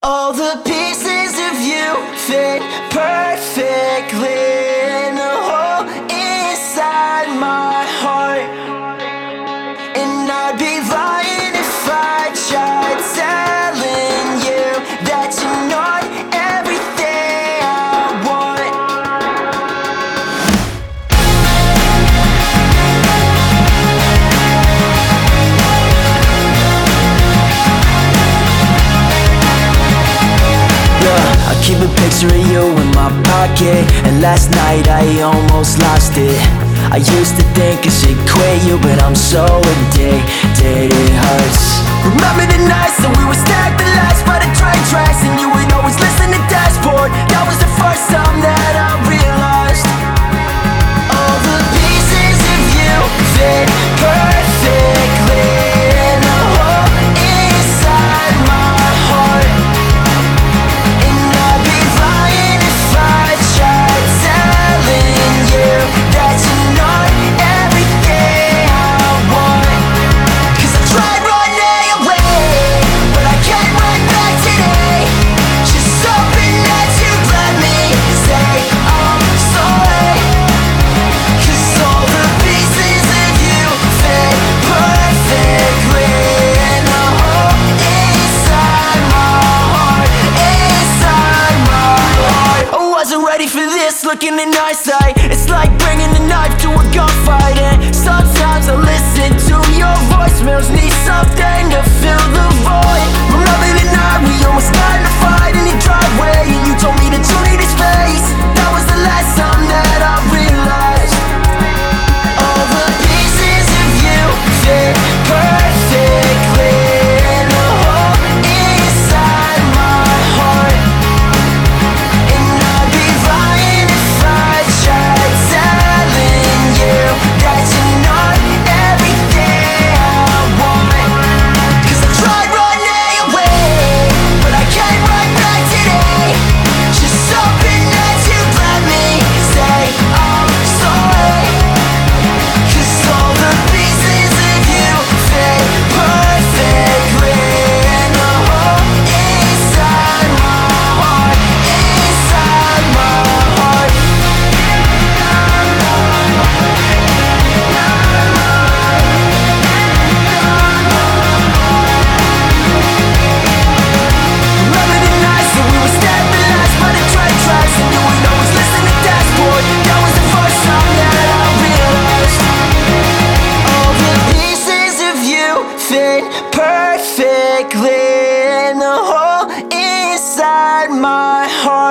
All the pieces of you fit perfectly in the hole inside my heart. And I'd be lying if I tried telling you that you're not everything I want. Yeah, I keep a picture of you in my pocket, and last night I almost lost it. I used to think I should quit you, but I'm so addicted, it hurts. Remember the nights that we would stack the lights by the train tracks, and you would always listen to Dashboard. That was the first time that I realized all the pieces of you fit perfectly in the hole inside my heart. And I'd be lying if I tried telling you that you're not everything I want. 'Cause I tried running away, but I can't run back today. Just hoping that you'd let me say I'm sorry. 'Cause all the pieces of you fit perfectly in the hole inside my heart, inside my heart. I wasn't ready for this, looking in hindsight. It's like bringing a knife to a gunfight, and sometimes I listen to your voicemails, need something to fill the void. Remember the night we almost got in a fight in your driveway, and you told me that you needed space. That was the last time that I realized all the pieces of you fit perfectly in the hole inside my heart. And I'd be lying if I tried telling you that you're not everything I want. 'Cause I tried running away, but I can't run back today. Just hoping that you'd let me say I'm sorry. 'Cause all the pieces of you fit perfectly in the hole inside my heart, inside my heart. Remember the nights that we would stack the lights by the train tracks, and you would always listen to Dashboard. That was the first time that I realized all the pieces of you fit perfectly in the hole inside my heart.